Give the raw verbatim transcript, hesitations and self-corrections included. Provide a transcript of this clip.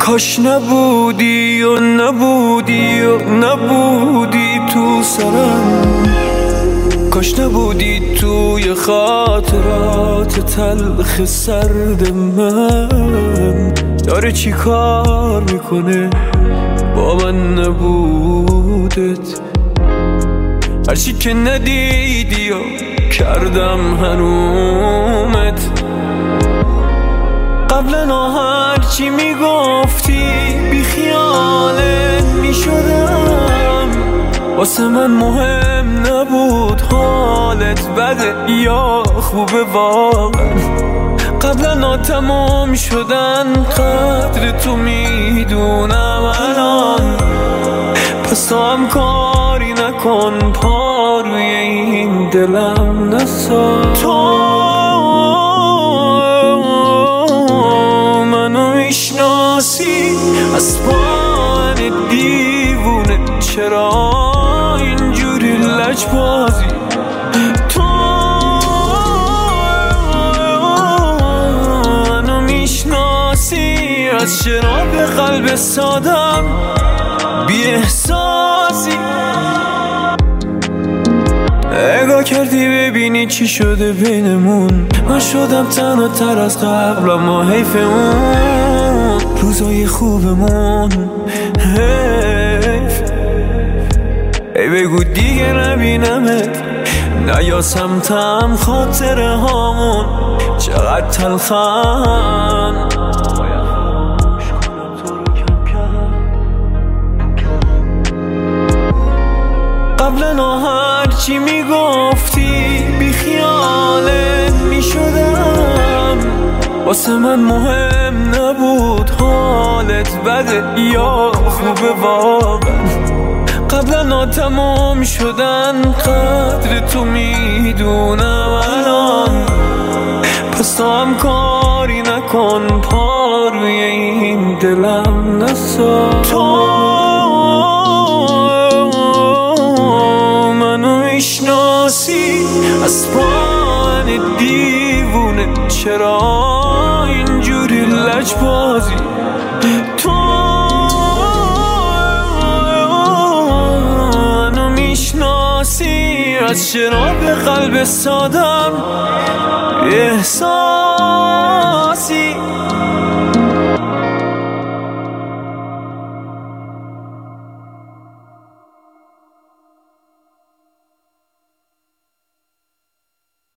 کاش نبودی و نبودی و نبودی تو سرم، کاش نبودی توی خاطرات تلخ سرد من. داره چی کار میکنه با من نبودت؟ هرچی که ندیدی و کردم هنومت. قبلا هرچی میگفتی بی خیالت میشدم، واسه من مهم نبود حالت بده یا خوبه واقعا. قبلا تمام شدن قدر تو میدونم الان، پس تو هم کاری نکن پا روی این دلم نسا. تو منو میشناسی از پاهن دیوونه، چرا اینجوری لجبازی؟ تو منو میشناسی از شراب قلب سادم، بی احساسی. نگاه کردی ببینی چی شده بینمون، من شدم تنها تر از قبل اما حیف اون روزای خوبمون. حیف ای بگو دیگه نبینمت، نیا سمتم خاطره هامون چقدر تلخن. قبلا هرچی میگفتی بی خیالت میشدم، واسه من مهم نبود حالت بده یا خوبه واقعا. قبلا تمام شدن قدر تو میدونم الان، پس تو هم کاری نکن پا روی این دلم نسا. تو میشناسی از پاهن دیوونه، چرا اینجوری لجبازی؟ تو منو میشناسی از شراب قلب سادم، احساس